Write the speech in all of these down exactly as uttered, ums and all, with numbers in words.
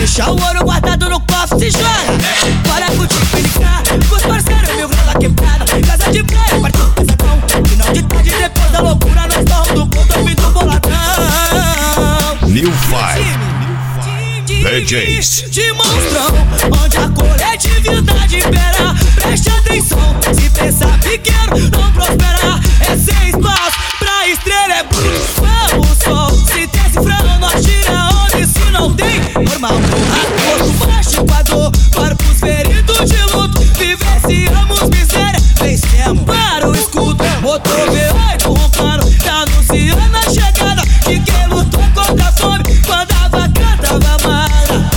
Deixa o ouro guardado no cofre, se joga. Bora curtir, brincar com os parceiros, mil graus da quebrada. Casa de praia, partiu pesadão. Final de tarde, depois da loucura, nós estamos do ponto, fim do boladão. New Five D Js de monstrão, onde a coletividade impera. Preste atenção, se pensar pequeno não prospera. É seis paus, pra estrela é bruto. Vamos sol, se tem cifrão, nós tira onde se não tem. Normal, acordo baixo, equador, corpos feridos de luto. Vivenciamos miséria, vencemos para o escudo. Motor V oito roncando, tá anunciando a chegada de quem lutou contra a fome quando a vaca tava amada.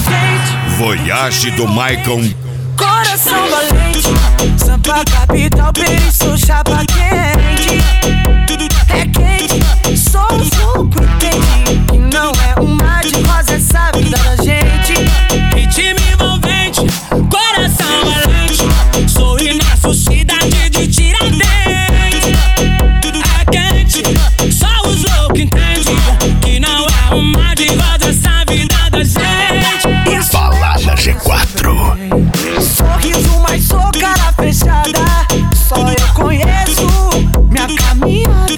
Voyage do Maicon. Coração valente, Sampa capital, por isso chapa quente. É quente, sou o fogo quente. E não é um mar de rosa essa vida da gente. Ritmo envolvente, coração valente. Sou Inácio, cidade de Tiradentes. É quente, só os loucos entendem que não é um mar de rosa essa vida da gente. Balada G quatro. Sorriso, mas sou cara fechada. Só eu conheço minha caminhada.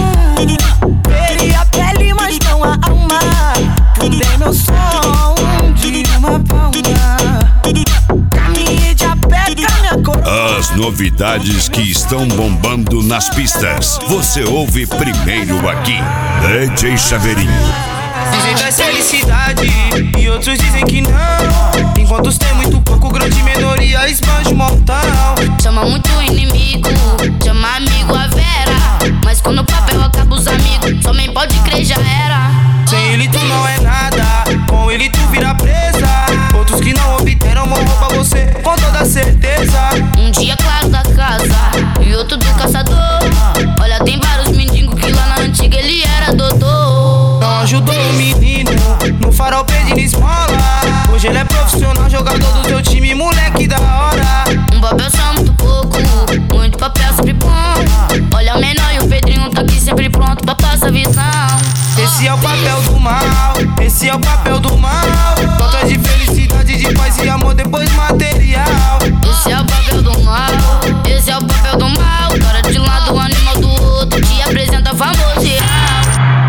Perei a pele, mas não a alma. Mudei meu som de uma palma. Caminhei de a pé com a minha cor. As novidades que estão bombando nas pistas, você ouve primeiro aqui. D J Chaveirinho. Dizem que é felicidade e outros dizem que não. Enquanto os tem muito pouco, grande minoria esbanja o montão. Chama muito inimigo, chama amigo a Vera. Mas quando o papel acaba os amigos, só nem pode crer, já era. Sem ele tu não é nada, com ele tu vira presa. Outros que não obteram vão roubar você com toda certeza. Um dia claro da casa e outro do caçador. Olha, tem vários mendigos que lá na antiga ele era doutor. Não ajudou o menino, no farol pedindo esmola. Hoje ele é profissional, jogador do seu time, moleque da hora. Um papel só muito pouco, muito papel sempre bom. Olha o menor e o Pedrinho tá aqui sempre pronto pra passar visão. Esse é o papel do mal, esse é o papel do mal. Conta de felicidade, de paz e amor, depois material. Esse é o papel do mal, esse é o papel do mal. Cara de um lado, o animal do outro, te apresenta famoso real.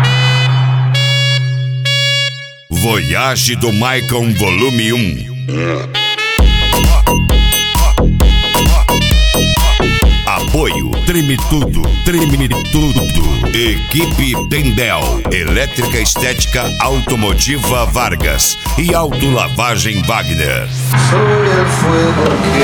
Voyage do Maicon Volume um. Apoio Treme Tudo, Treme Tudo. Equipe Tendel, Elétrica Estética Automotiva Vargas e Autolavagem Wagner.